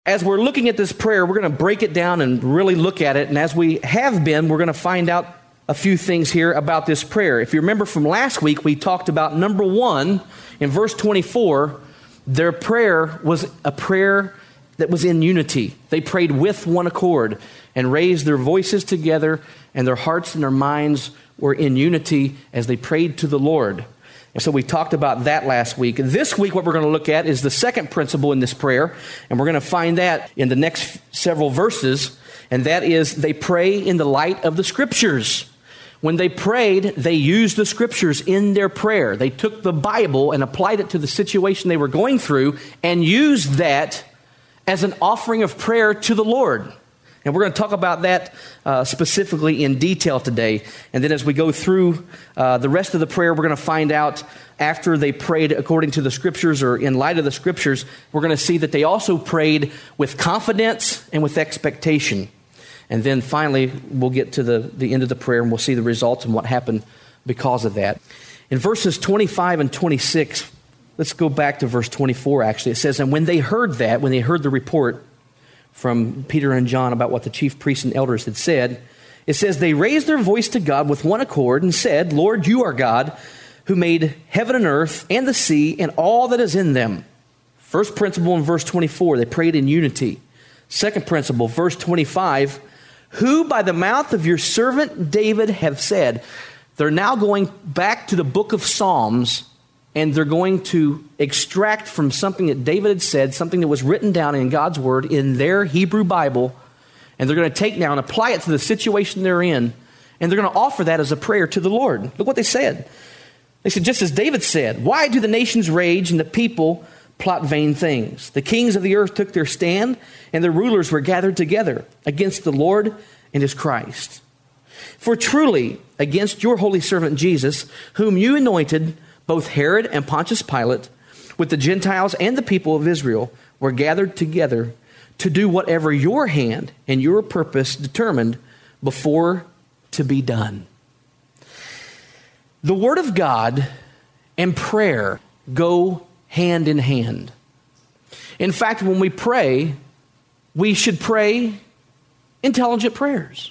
As we're looking at this prayer, we're going to break it down and really look at it. And as we have been, we're going to find out a few things here about this prayer. If you remember from last week, we talked about number 1, in verse 24, their prayer was a prayer that was in unity. They prayed with one accord and raised their voices together, and their hearts and their minds were in unity as they prayed to the Lord. And so we talked about that last week. This week, what we're going to look at is the second principle in this prayer, and we're going to find that in the next several verses, and that is they pray in the light of the Scriptures. When they prayed, they used the Scriptures in their prayer. They took the Bible and applied it to the situation they were going through and used that as an offering of prayer to the Lord. And we're going to talk about that specifically in detail today. And then as we go through the rest of the prayer, we're going to find out after they prayed according to the Scriptures or in light of the Scriptures, we're going to see that they also prayed with confidence and with expectation. And then finally, we'll get to the end of the prayer and we'll see the results and what happened because of that. In verses 25 and 26, let's go back to verse 24 actually. It says, and when they heard the report from Peter and John about what the chief priests and elders had said, it says, they raised their voice to God with one accord and said, Lord, you are God who made heaven and earth and the sea and all that is in them. First principle in verse 24, they prayed in unity. Second principle, verse 25, who by the mouth of your servant David have said. They're now going back to the book of Psalms, and they're going to extract from something that David had said, something that was written down in God's word in their Hebrew Bible, and they're going to take now and apply it to the situation they're in, and they're going to offer that as a prayer to the Lord. Look what they said. They said, just as David said, why do the nations rage and the people plot vain things? The kings of the earth took their stand, and the rulers were gathered together against the Lord and his Christ. For truly, against your holy servant Jesus, whom you anointed, both Herod and Pontius Pilate, with the Gentiles and the people of Israel, were gathered together to do whatever your hand and your purpose determined before to be done. The Word of God and prayer go hand in hand. In fact, when we pray, we should pray intelligent prayers.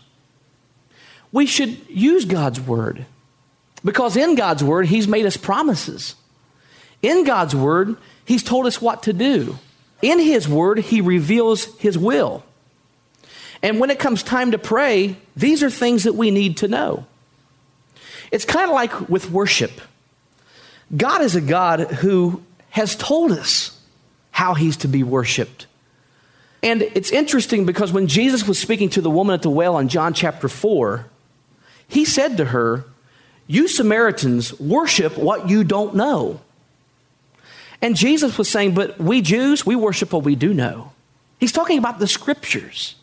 We should use God's Word. Because in God's Word, He's made us promises. In God's Word, He's told us what to do. In His Word, He reveals His will. And when it comes time to pray, these are things that we need to know. It's kind of like with worship. God is a God who has told us how He's to be worshiped. And it's interesting because when Jesus was speaking to the woman at the well in John chapter 4, He said to her, you Samaritans worship what you don't know. And Jesus was saying, but we Jews, we worship what we do know. He's talking about the Scriptures.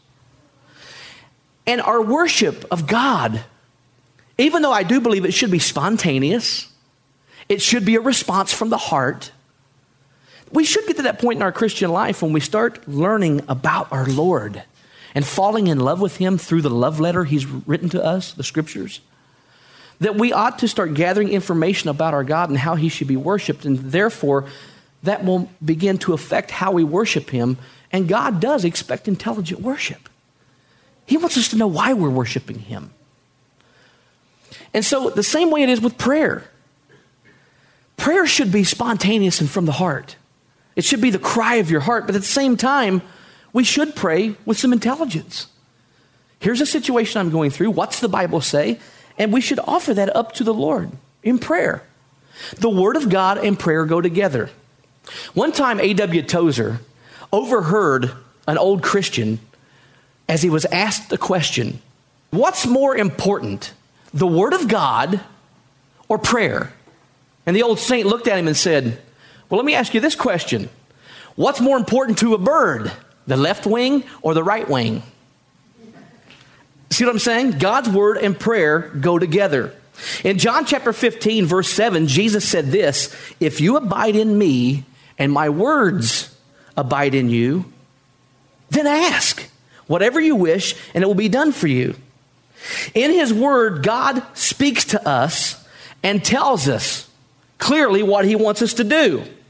And our worship of God, even though I do believe it should be spontaneous, it should be a response from the heart. We should get to that point in our Christian life when we start learning about our Lord and falling in love with Him through the love letter He's written to us, the Scriptures, that we ought to start gathering information about our God and how He should be worshiped. And therefore, that will begin to affect how we worship Him. And God does expect intelligent worship. He wants us to know why we're worshiping Him. And so the same way it is with prayer. Prayer should be spontaneous and from the heart. It should be the cry of your heart. But at the same time, we should pray with some intelligence. Here's a situation I'm going through. What's the Bible say? And we should offer that up to the Lord in prayer. The Word of God and prayer go together. One time, A.W. Tozer overheard an old Christian as he was asked the question, what's more important, the Word of God or prayer? And the old saint looked at him and said, well, let me ask you this question. What's more important to a bird, the left wing or the right wing? See what I'm saying? God's Word and prayer go together. In John chapter 15, verse 7, Jesus said this, if you abide in me and my words abide in you, then ask whatever you wish and it will be done for you. In His Word, God speaks to us and tells us clearly what He wants us to do.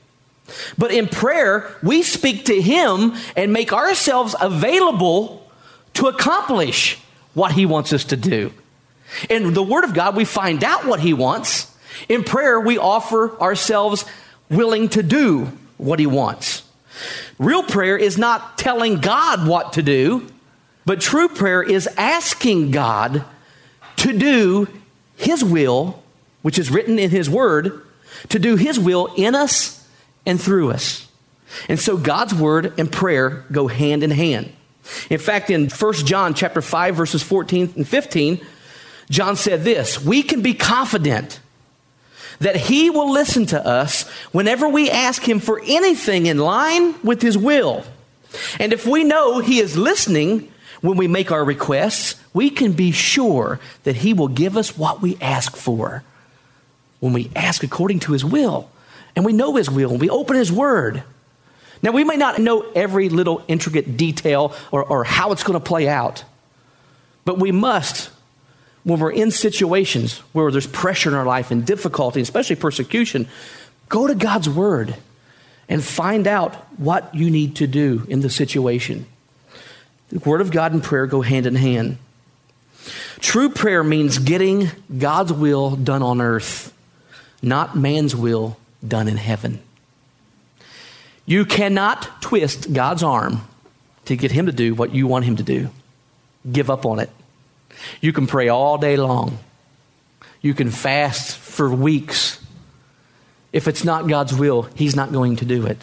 But in prayer, we speak to him and make ourselves available to accomplish what he wants us to do. In the Word of God, we find out what he wants. In prayer, we offer ourselves willing to do what he wants. Real prayer is not telling God what to do, but true prayer is asking God to do his will, which is written in his Word, to do his will in us and through us. And so God's Word and prayer go hand in hand. In fact, in 1 John chapter 5, verses 14 and 15, John said this: we can be confident that he will listen to us whenever we ask him for anything in line with his will. And if we know he is listening when we make our requests, we can be sure that he will give us what we ask for when we ask according to his will. And we know his will, and we open his Word. Now, we may not know every little intricate detail or how it's going to play out, but we must, when we're in situations where there's pressure in our life and difficulty, especially persecution, go to God's Word and find out what you need to do in the situation. The Word of God and prayer go hand in hand. True prayer means getting God's will done on earth, not man's will done in heaven. You cannot twist God's arm to get him to do what you want him to do. Give up on it. You can pray all day long. You can fast for weeks. If it's not God's will, he's not going to do it.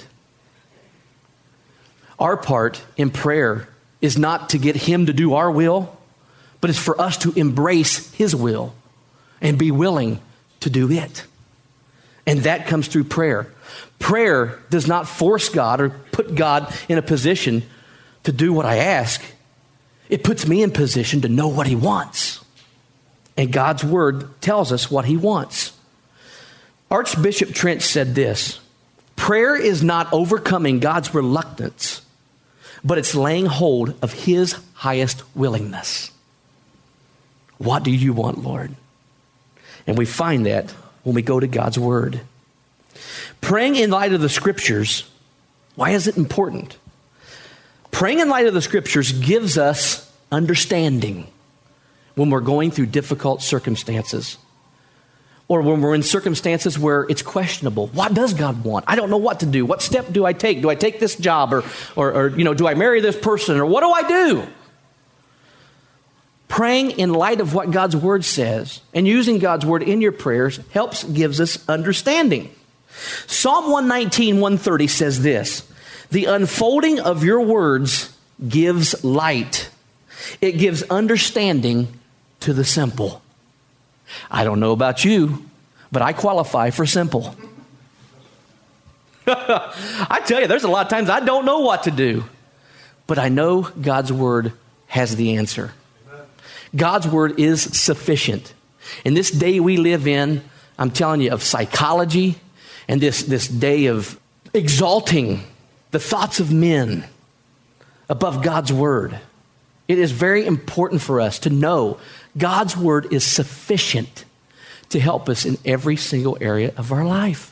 Our part in prayer is not to get him to do our will, but it's for us to embrace his will and be willing to do it. And that comes through prayer. Prayer does not force God or put God in a position to do what I ask. It puts me in position to know what he wants. And God's Word tells us what he wants. Archbishop Trench said this: prayer is not overcoming God's reluctance, but it's laying hold of his highest willingness. What do you want, Lord? And we find that when we go to God's Word. Praying in light of the Scriptures, why is it important? Praying in light of the Scriptures gives us understanding when we're going through difficult circumstances, or when we're in circumstances where it's questionable. What does God want? I don't know what to do. What step do I take? Do I take this job, or do I marry this person, or what do I do? Praying in light of what God's Word says and using God's Word in your prayers gives us understanding. Psalm 119, 130 says this: the unfolding of your words gives light. It gives understanding to the simple. I don't know about you, but I qualify for simple. I tell you, there's a lot of times I don't know what to do, but I know God's Word has the answer. God's Word is sufficient. In this day we live in, I'm telling you, of psychology and this day of exalting the thoughts of men above God's Word, it is very important for us to know God's Word is sufficient to help us in every single area of our life.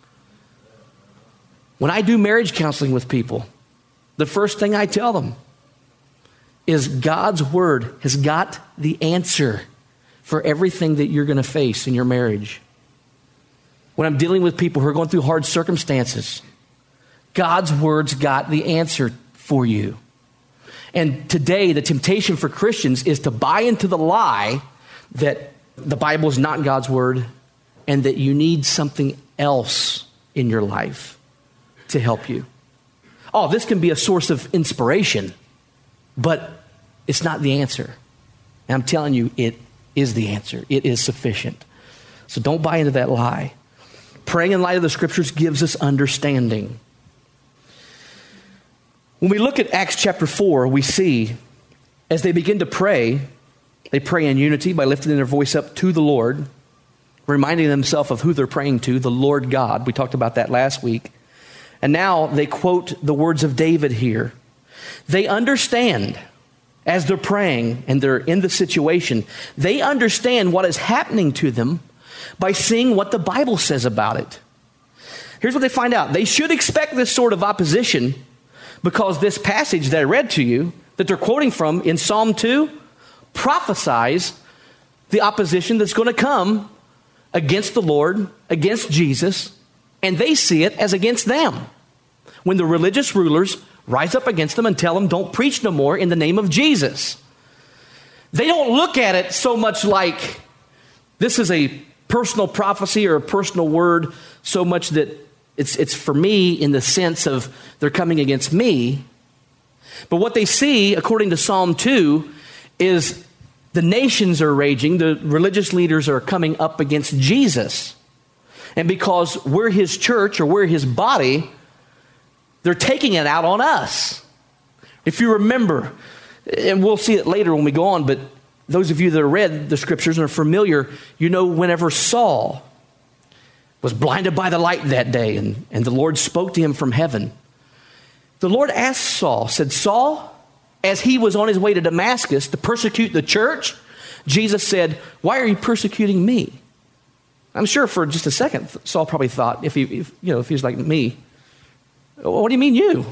When I do marriage counseling with people, the first thing I tell them is God's Word has got the answer for everything that you're going to face in your marriage. When I'm dealing with people who are going through hard circumstances, God's Word's got the answer for you. And today, the temptation for Christians is to buy into the lie that the Bible is not God's Word and that you need something else in your life to help you. Oh, this can be a source of inspiration, but it's not the answer. And I'm telling you, it is the answer. It is sufficient. So don't buy into that lie. Praying in light of the Scriptures gives us understanding. When we look at Acts chapter 4, we see as they begin to pray, they pray in unity by lifting their voice up to the Lord, reminding themselves of who they're praying to, the Lord God. We talked about that last week. And now they quote the words of David here. They understand as they're praying and they're in the situation, they understand what is happening to them by seeing what the Bible says about it. here's what they find out. They should expect this sort of opposition because this passage that I read to you, that they're quoting from in Psalm 2, prophesies the opposition that's going to come against the Lord, against Jesus, and they see it as against them. When the religious rulers rise up against them and tell them, don't preach no more in the name of Jesus. They don't look at it so much like this is a personal prophecy or a personal word, so much that it's for me in the sense of they're coming against me. But what they see, according to Psalm 2, is the nations are raging, the religious leaders are coming up against Jesus. And because we're his church or we're his body, they're taking it out on us. If you remember, and we'll see it later when we go on, but those of you that have read the scriptures and are familiar, you know whenever Saul was blinded by the light that day and the Lord spoke to him from heaven, the Lord asked Saul, said, Saul, as he was on his way to Damascus to persecute the church, Jesus said, why are you persecuting me? I'm sure for just a second, Saul probably thought, if he was like me, what do you mean you?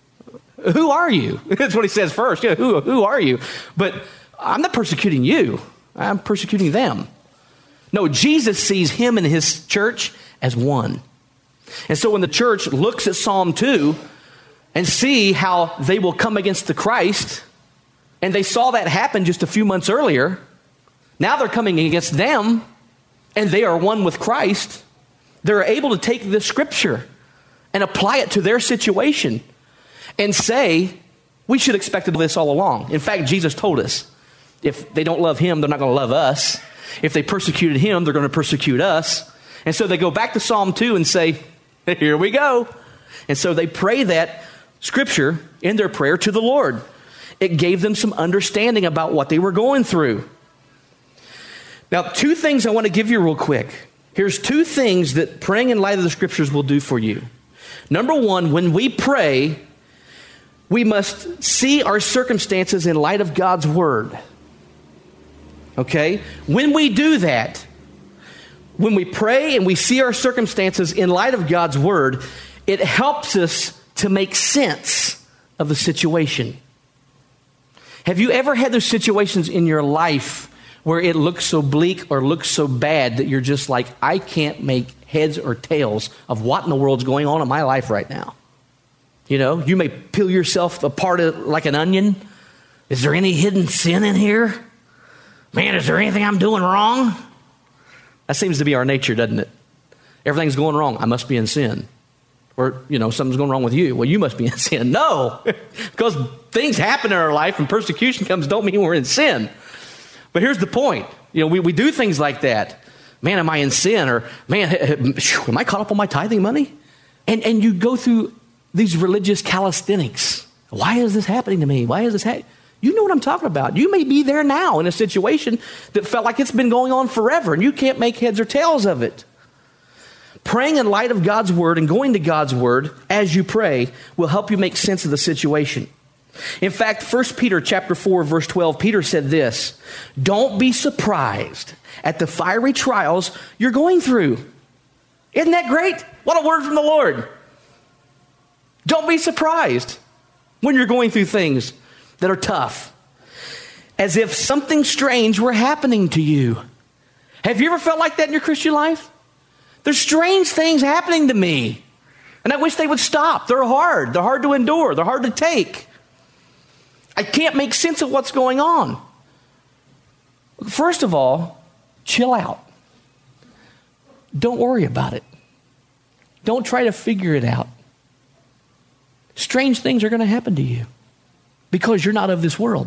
Who are you? That's what he says first. Yeah, who are you? But I'm not persecuting you. I'm persecuting them. No, Jesus sees him and his church as one. And so when the church looks at Psalm 2 and see how they will come against the Christ, and they saw that happen just a few months earlier, now they're coming against them, and they are one with Christ. They're able to take this scripture and apply it to their situation and say, we should have expected this all along. In fact, Jesus told us, if they don't love him, they're not going to love us. If they persecuted him, they're going to persecute us. And so they go back to Psalm 2 and say, here we go. And so they pray that scripture in their prayer to the Lord. It gave them some understanding about what they were going through. Now, two things I want to give you real quick. Here's two things that praying in light of the scriptures will do for you. Number one, when we pray, we must see our circumstances in light of God's word. Okay? When we do that, when we pray and we see our circumstances in light of God's word, it helps us to make sense of the situation. Have you ever had those situations in your life where it looks so bleak or looks so bad that you're just like, I can't make heads or tails of what in the world's going on in my life right now? You know, you may peel yourself apart like an onion. Is there any hidden sin in here? Man, is there anything I'm doing wrong? That seems to be our nature, doesn't it? Everything's going wrong. I must be in sin. Or, something's going wrong with you. Well, you must be in sin. No, because things happen in our life and persecution comes don't mean we're in sin. But here's the point. We do things like that. Man, am I in sin? Or, man, am I caught up on my tithing money? And you go through these religious calisthenics. Why is this happening to me? Why is this happening? You know what I'm talking about. You may be there now in a situation that felt like it's been going on forever and you can't make heads or tails of it. Praying in light of God's word and going to God's word as you pray will help you make sense of the situation. In fact, 1 Peter chapter 4, verse 12, Peter said this, don't be surprised at the fiery trials you're going through. Isn't that great? What a word from the Lord. Don't be surprised when you're going through things that are tough, as if something strange were happening to you. Have you ever felt like that in your Christian life? There's strange things happening to me, and I wish they would stop. They're hard. They're hard to endure. They're hard to take. I can't make sense of what's going on. First of all, chill out. Don't worry about it. Don't try to figure it out. Strange things are going to happen to you because you're not of this world.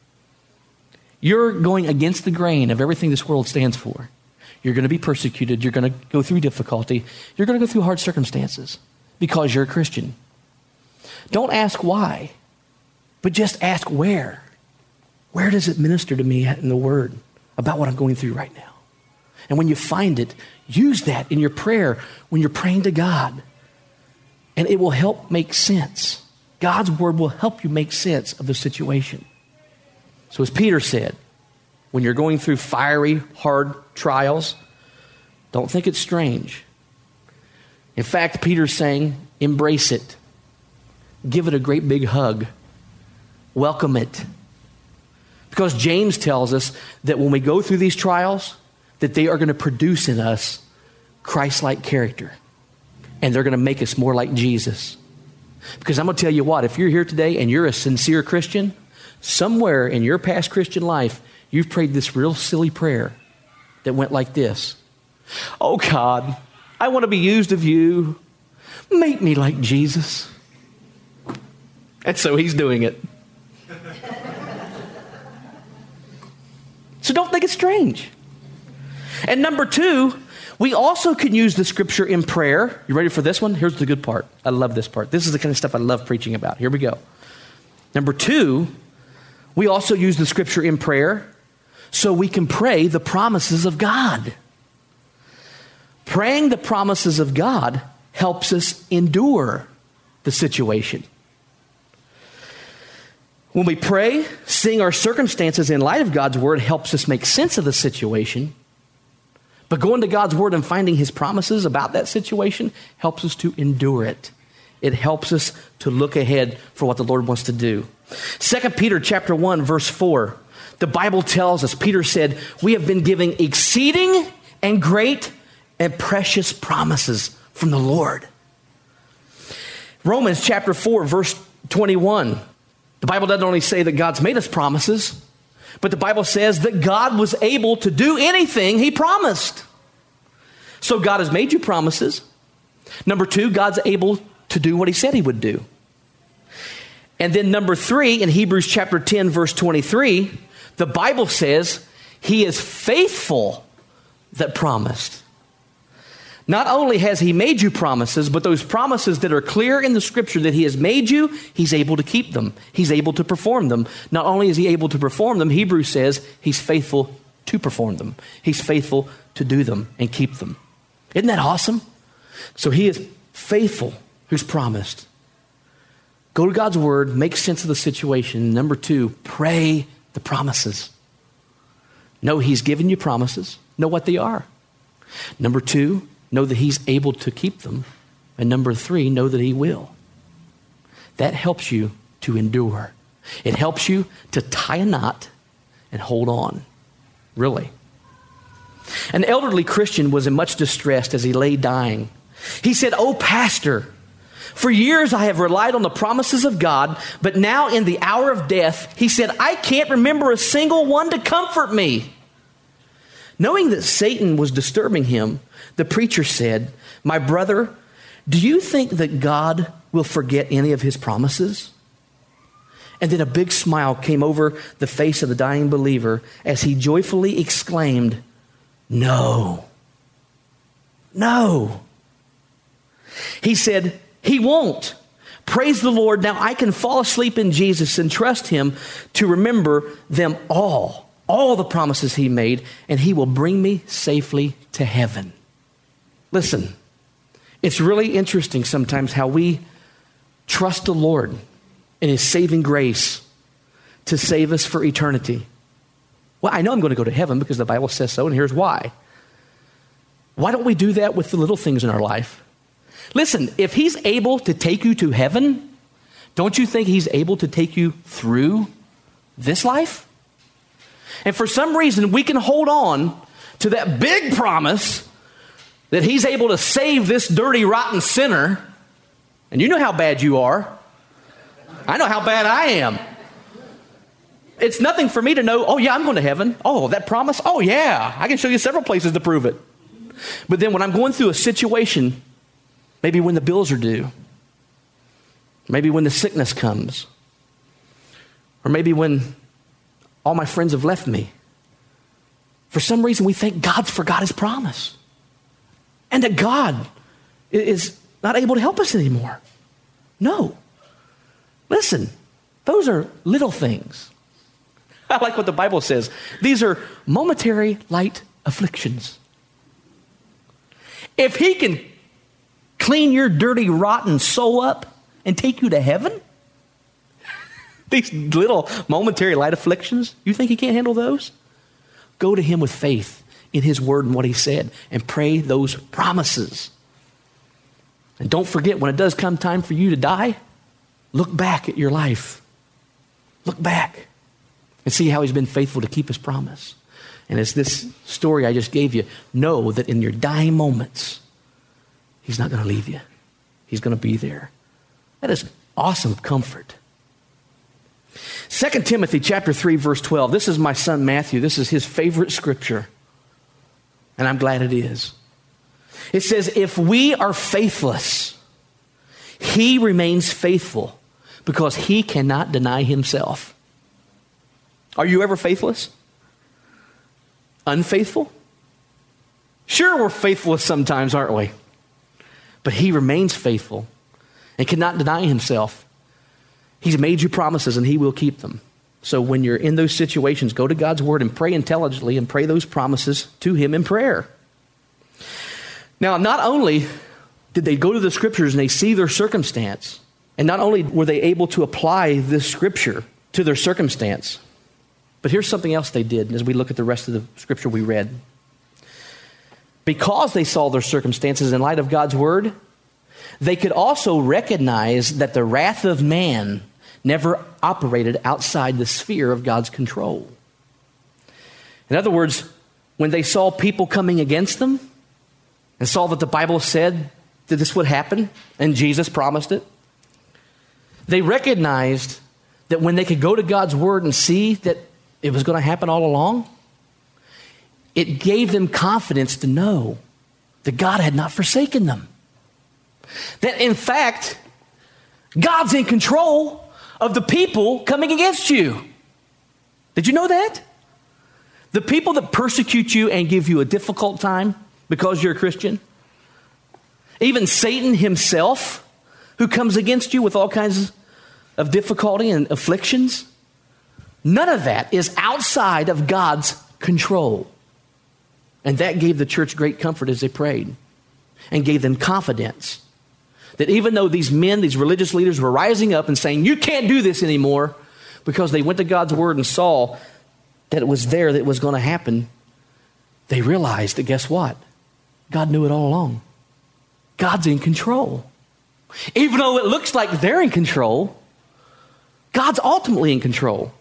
You're going against the grain of everything this world stands for. You're going to be persecuted. You're going to go through difficulty. You're going to go through hard circumstances because you're a Christian. Don't ask why, but just ask where. Where does it minister to me in the Word about what I'm going through right now? And when you find it, use that in your prayer when you're praying to God. And it will help make sense. God's Word will help you make sense of the situation. So as Peter said, when you're going through fiery, hard trials, don't think it's strange. In fact, Peter's saying, embrace it. Give it a great big hug. Welcome it. Because James tells us that when we go through these trials, that they are going to produce in us Christ-like character. And they're going to make us more like Jesus. Because I'm going to tell you what, if you're here today and you're a sincere Christian, somewhere in your past Christian life, you've prayed this real silly prayer that went like this. Oh God, I want to be used of you. Make me like Jesus. And so he's doing it. So don't think it's strange. And number two, we also can use the scripture in prayer. You ready for this one? Here's the good part. I love this part. This is the kind of stuff I love preaching about. Here we go. Number two, we also use the scripture in prayer so we can pray the promises of God. Praying the promises of God helps us endure the situation. When we pray, seeing our circumstances in light of God's word helps us make sense of the situation. But going to God's word and finding his promises about that situation helps us to endure it. It helps us to look ahead for what the Lord wants to do. 2 Peter chapter 1, verse 4, the Bible tells us, Peter said, we have been given exceeding and great and precious promises from the Lord. Romans chapter 4, verse 21, the Bible doesn't only say that God's made us promises, but the Bible says that God was able to do anything he promised. So God has made you promises. Number two, God's able to do what he said he would do. And then number three, in Hebrews chapter 10, verse 23, the Bible says he is faithful that promised. Not only has he made you promises, but those promises that are clear in the scripture that he has made you, he's able to keep them. He's able to perform them. Not only is he able to perform them, Hebrews says he's faithful to perform them. He's faithful to do them and keep them. Isn't that awesome? So he is faithful who's promised. Go to God's word, make sense of the situation. Number two, pray the promises. Know he's given you promises. Know what they are. Number two, know that he's able to keep them. And number three, know that he will. That helps you to endure. It helps you to tie a knot and hold on. Really. An elderly Christian was in much distress as he lay dying. He said, "Oh, Pastor, for years I have relied on the promises of God, but now in the hour of death," he said, "I can't remember a single one to comfort me." Knowing that Satan was disturbing him, the preacher said, "My brother, do you think that God will forget any of his promises?" And then a big smile came over the face of the dying believer as he joyfully exclaimed, "No, no." He said, "He won't. Praise the Lord. Now I can fall asleep in Jesus and trust him to remember them all the promises he made, and he will bring me safely to heaven." Listen, it's really interesting sometimes how we trust the Lord in his saving grace to save us for eternity. Well, I know I'm going to go to heaven because the Bible says so, and here's why. Why don't we do that with the little things in our life? Listen, if he's able to take you to heaven, don't you think he's able to take you through this life? And for some reason, we can hold on to that big promise that he's able to save this dirty, rotten sinner. And you know how bad you are. I know how bad I am. It's nothing for me to know, oh yeah, I'm going to heaven. Oh, that promise? Oh yeah, I can show you several places to prove it. But then when I'm going through a situation, maybe when the bills are due, maybe when the sickness comes, or maybe when all my friends have left me, for some reason we think God's forgot his promise and that God is not able to help us anymore. No. Listen, those are little things. I like what the Bible says. These are momentary light afflictions. If he can clean your dirty, rotten soul up and take you to heaven, these little momentary light afflictions, you think he can't handle those? Go to him with faith in his word and what he said and pray those promises. And don't forget, when it does come time for you to die, look back at your life. Look back and see how he's been faithful to keep his promise. And as this story I just gave you, know that in your dying moments, he's not going to leave you. He's going to be there. That is awesome comfort. 2 Timothy chapter 3, verse 12. This is my son Matthew. This is his favorite scripture. And I'm glad it is. It says, if we are faithless, he remains faithful because he cannot deny himself. Are you ever faithless? Unfaithful? Sure, we're faithless sometimes, aren't we? But he remains faithful and cannot deny himself. He's made you promises and he will keep them. So when you're in those situations, go to God's word and pray intelligently and pray those promises to him in prayer. Now, not only did they go to the scriptures and they see their circumstance, and not only were they able to apply this scripture to their circumstance, but here's something else they did as we look at the rest of the scripture we read. Because they saw their circumstances in light of God's word, they could also recognize that the wrath of man never operated outside the sphere of God's control. In other words, when they saw people coming against them and saw that the Bible said that this would happen and Jesus promised it, they recognized that when they could go to God's word and see that it was going to happen all along, it gave them confidence to know that God had not forsaken them. That in fact, God's in control of the people coming against you. Did you know that? The people that persecute you and give you a difficult time because you're a Christian, even Satan himself, who comes against you with all kinds of difficulty and afflictions, none of that is outside of God's control. And that gave the church great comfort as they prayed and gave them confidence that even though these men, these religious leaders were rising up and saying, you can't do this anymore, because they went to God's word and saw that it was there, that it was going to happen, they realized that guess what? God knew it all along. God's in control. Even though it looks like they're in control, God's ultimately in control.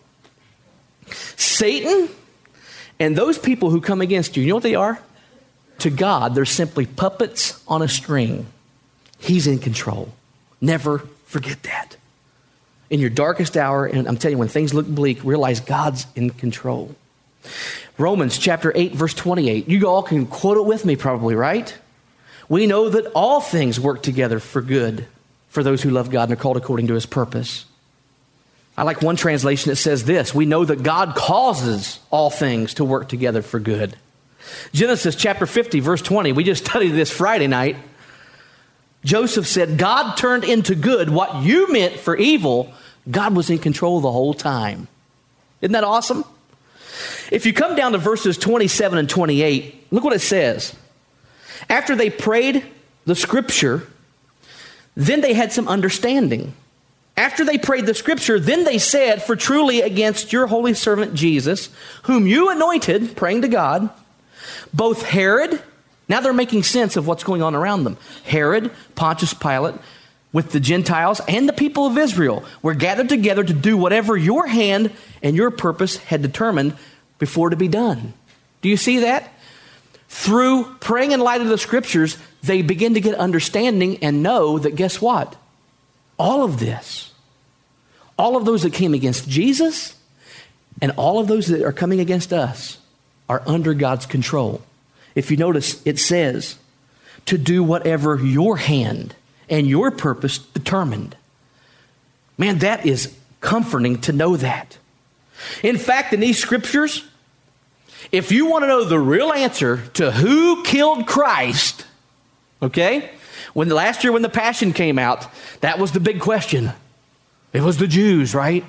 Satan and those people who come against you, you know what they are? To God, they're simply puppets on a string. He's in control. Never forget that. In your darkest hour, and I'm telling you, when things look bleak, realize God's in control. Romans chapter 8, verse 28. You all can quote it with me probably, right? We know that all things work together for good for those who love God and are called according to his purpose. I like one translation that says this: we know that God causes all things to work together for good. Genesis chapter 50, verse 20. We just studied this Friday night. Joseph said, God turned into good what you meant for evil. God was in control the whole time. Isn't that awesome? If you come down to verses 27 and 28, look what it says. After they prayed the scripture, then they had some understanding. After they prayed the scripture, then they said, for truly against your holy servant Jesus, whom you anointed, praying to God, both Herod, now they're making sense of what's going on around them. Herod, Pontius Pilate, with the Gentiles and the people of Israel were gathered together to do whatever your hand and your purpose had determined before to be done. Do you see that? Through praying in light of the scriptures, they begin to get understanding and know that guess what? All of this, all of those that came against Jesus and all of those that are coming against us are under God's control. If you notice, it says to do whatever your hand and your purpose determined. Man, that is comforting to know that. In fact, in these scriptures, if you want to know the real answer to who killed Christ, okay, last year when the Passion came out, that was the big question. It was the Jews, right?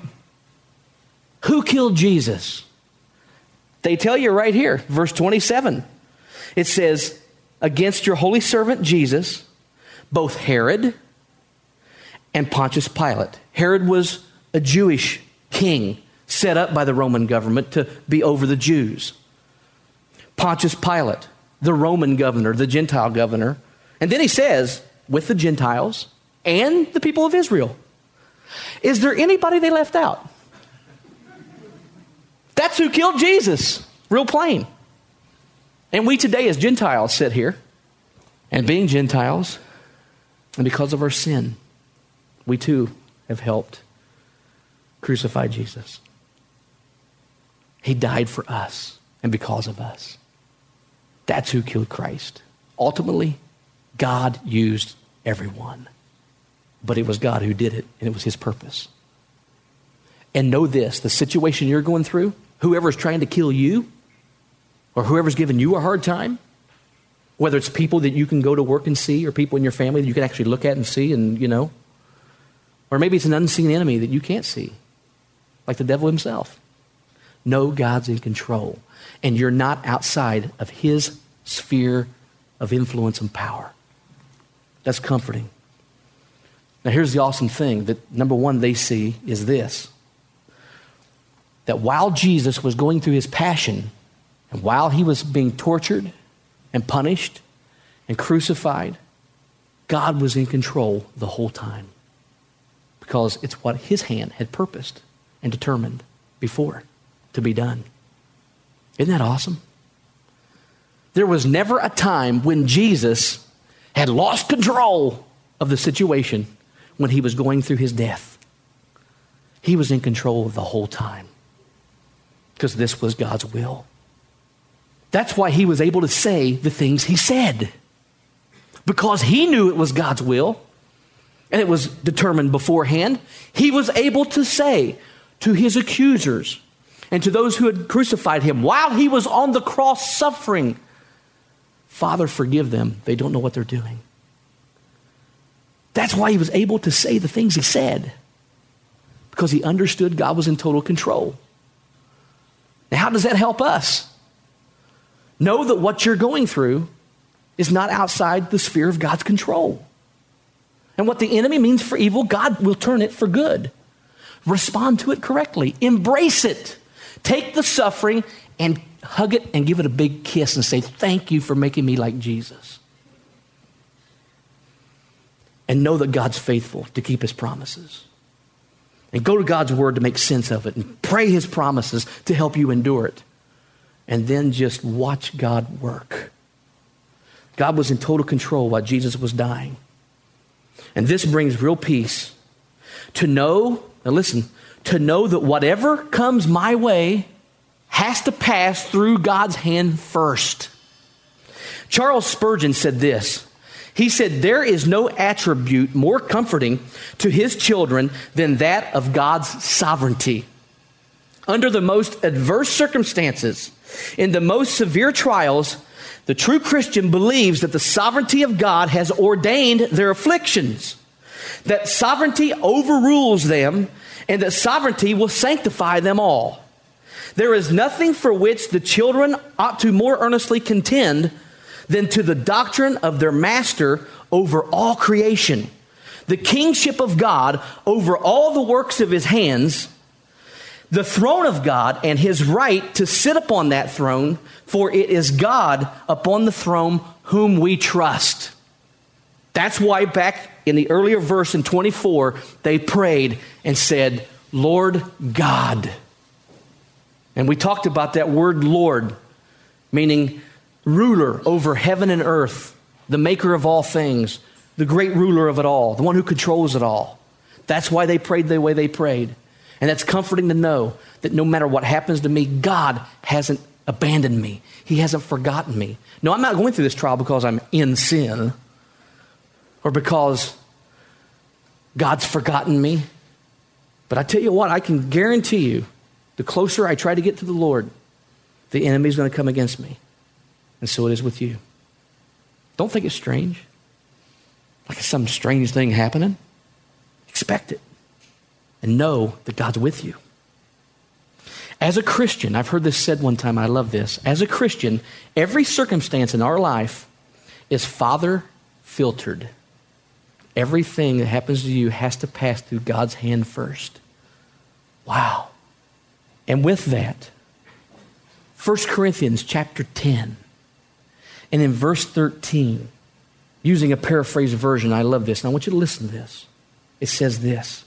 Who killed Jesus? They tell you right here, verse 27. It says, against your holy servant Jesus, both Herod and Pontius Pilate. Herod was a Jewish king set up by the Roman government to be over the Jews. Pontius Pilate, the Roman governor, the Gentile governor. And then he says, with the Gentiles and the people of Israel. Is there anybody they left out? That's who killed Jesus. Real plain. And we today as Gentiles sit here, and being Gentiles, and because of our sin, we too have helped crucify Jesus. He died for us and because of us. That's who killed Christ. Ultimately, God used everyone. But it was God who did it, and it was his purpose. And know this, the situation you're going through, whoever's trying to kill you, or whoever's giving you a hard time, whether it's people that you can go to work and see, or people in your family that you can actually look at and see and, or maybe it's an unseen enemy that you can't see, like the devil himself. Know God's in control, and you're not outside of his sphere of influence and power. That's comforting. Now here's the awesome thing that, number one, they see is this, that while Jesus was going through his passion, and while he was being tortured and punished and crucified, God was in control the whole time, because it's what his hand had purposed and determined before to be done. Isn't that awesome? There was never a time when Jesus had lost control of the situation when he was going through his death. He was in control the whole time, because this was God's will. That's why he was able to say the things he said, because he knew it was God's will and it was determined beforehand. He was able to say to his accusers and to those who had crucified him while he was on the cross suffering, Father, forgive them. They don't know what they're doing. That's why he was able to say the things he said, because he understood God was in total control. Now, how does that help us? Know that what you're going through is not outside the sphere of God's control. And what the enemy means for evil, God will turn it for good. Respond to it correctly. Embrace it. Take the suffering and hug it and give it a big kiss and say, thank you for making me like Jesus. And know that God's faithful to keep his promises. And go to God's word to make sense of it and pray his promises to help you endure it. And then just watch God work. God was in total control while Jesus was dying. And this brings real peace to know, now listen, to know that whatever comes my way has to pass through God's hand first. Charles Spurgeon said this. He said, there is no attribute more comforting to his children than that of God's sovereignty. Under the most adverse circumstances, in the most severe trials, the true Christian believes that the sovereignty of God has ordained their afflictions, that sovereignty overrules them, and that sovereignty will sanctify them all. There is nothing for which the children ought to more earnestly contend than to the doctrine of their master over all creation, the kingship of God over all the works of his hands, the throne of God and his right to sit upon that throne, for it is God upon the throne whom we trust. That's why back in the earlier verse in 24, they prayed and said, Lord God. And we talked about that word Lord, meaning ruler over heaven and earth, the maker of all things, the great ruler of it all, the one who controls it all. That's why they prayed the way they prayed. And that's comforting to know that no matter what happens to me, God hasn't abandoned me. He hasn't forgotten me. No, I'm not going through this trial because I'm in sin or because God's forgotten me. But I tell you what, I can guarantee you, the closer I try to get to the Lord, the enemy is going to come against me. And so it is with you. Don't think it's strange. Like it's some strange thing happening. Expect it. And know that God's with you. As a Christian, I've heard this said one time, I love this. As a Christian, every circumstance in our life is Father filtered. Everything that happens to you has to pass through God's hand first. Wow. And with that, 1 Corinthians chapter 10, and in verse 13, Using a paraphrased version, I love this, and I want you to listen to this. It says this: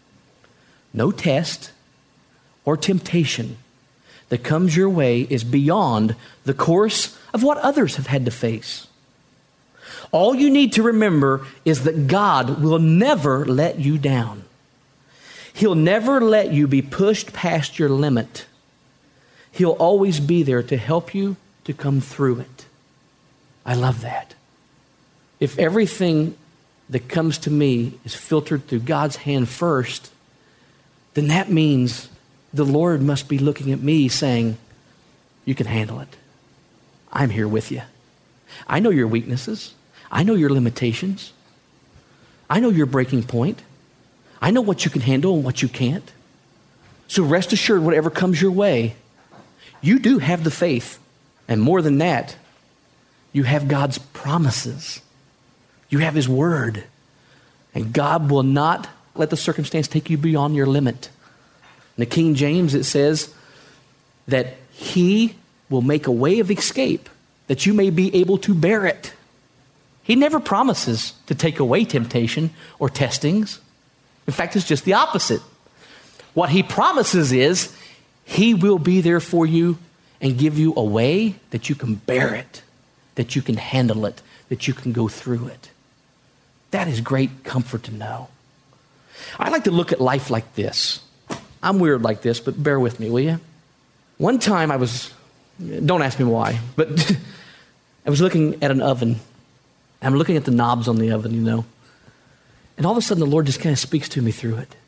no test or temptation that comes your way is beyond the course of what others have had to face. All you need to remember is that God will never let you down. He'll never let you be pushed past your limit. He'll always be there to help you to come through it. I love that. If everything that comes to me is filtered through God's hand first, then that means the Lord must be looking at me saying, you can handle it. I'm here with you. I know your weaknesses. I know your limitations. I know your breaking point. I know what you can handle and what you can't. So rest assured, whatever comes your way, you do have the faith. And more than that, you have God's promises. You have His word. And God will not let the circumstance take you beyond your limit. In the King James, it says that He will make a way of escape that you may be able to bear it. He never promises to take away temptation or testings. In fact, it's just the opposite. What He promises is He will be there for you and give you a way that you can bear it, that you can handle it, that you can go through it. That is great comfort to know. I like to look at life like this. I'm weird like this, but bear with me, will you? One time don't ask me why, but I was looking at an oven. I'm looking at the knobs on the oven, and all of a sudden the Lord just kind of speaks to me through it.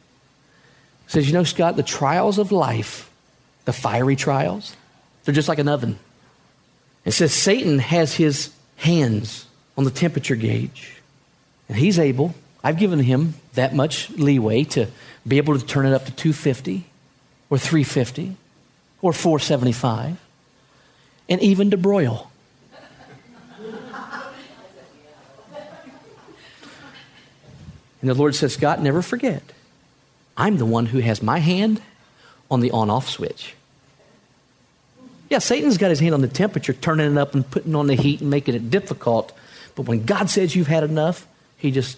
He says, Scott, the trials of life, the fiery trials, they're just like an oven. It says Satan has his hands on the temperature gauge, and he's able, I've given him that much leeway to be able to turn it up to 250 or 350 or 475 and even to broil. And the Lord says, Scott, never forget, I'm the one who has my hand on the on-off switch. Yeah, Satan's got his hand on the temperature, turning it up and putting on the heat and making it difficult. But when God says you've had enough, He just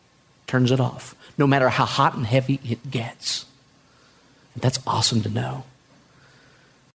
turns it off, no matter how hot and heavy it gets. That's awesome to know.